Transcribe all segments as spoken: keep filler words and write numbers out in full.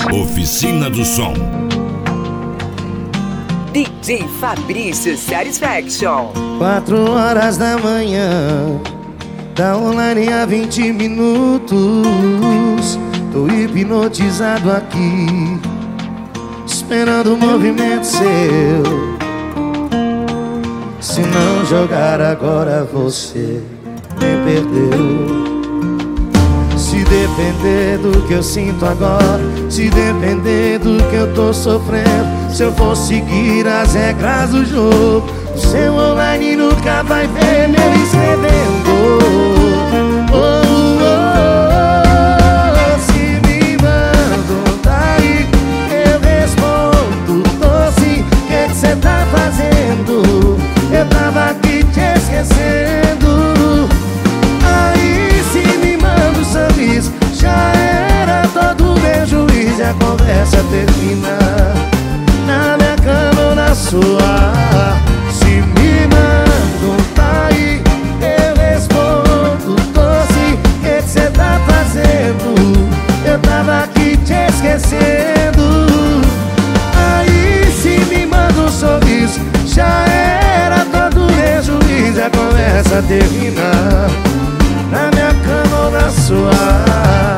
Oficina do Som. D J Fabrício Satisfaction. Quatro horas da manhã, tá online há vinte minutos. Tô hipnotizado aqui, esperando o movimento seu. Se não jogar agora você me perdeu. Se depender do que eu sinto agora, se depender do que eu tô sofrendo, se eu for seguir as regras do jogo, o seu online nunca vai ver meu escrevendo. Oh, oh, oh, se me mandam tá aí, eu respondo, tô sim, o que que cê tá fazendo? Eu tava aqui te esquecendo. Aí se me manda um sorriso, já era todo meu juiz e a conversa termina na minha cama ou na sua. Se me mandam tá aí, eu respondo, tô sim, o que que cê tá fazendo? Eu tava aqui te esquecendo. Aí se me manda um sorriso, já era todo meu juiz e a conversa termina na minha cama ou na sua.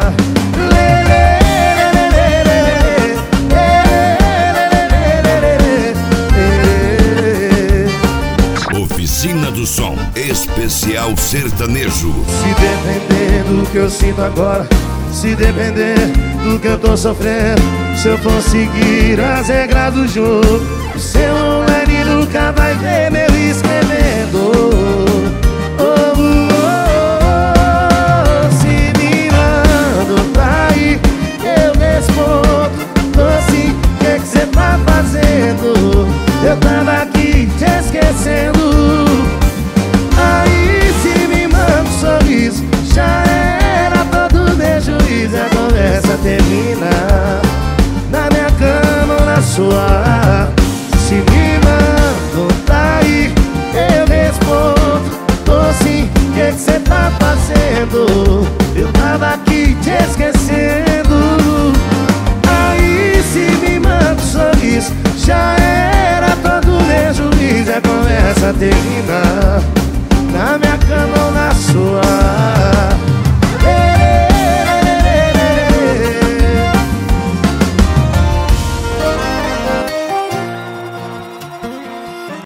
Oficina do Som, especial sertanejo. Se depender do que eu sinto agora, se depender do que eu tô sofrendo, se eu for seguir as regras do jogo, o seu online nunca vai ver meu escrevendo. Oh, oh, oh, se me mandam tá aí, eu respondo, tô sim, o que que cê tá fazendo? Eu tava aqui te esquecendo. Aí se me manda um sorriso, já era todo meu juiz, a conversa termina na minha cama ou na sua. Se me mandam tá aí, eu respondo, tô sim, o que que cê tá fazendo? Eu tava aqui te esquecendo. Aí se me manda um sorriso, já era todo meu juiz, a conversa termina na minha cama ou na sua.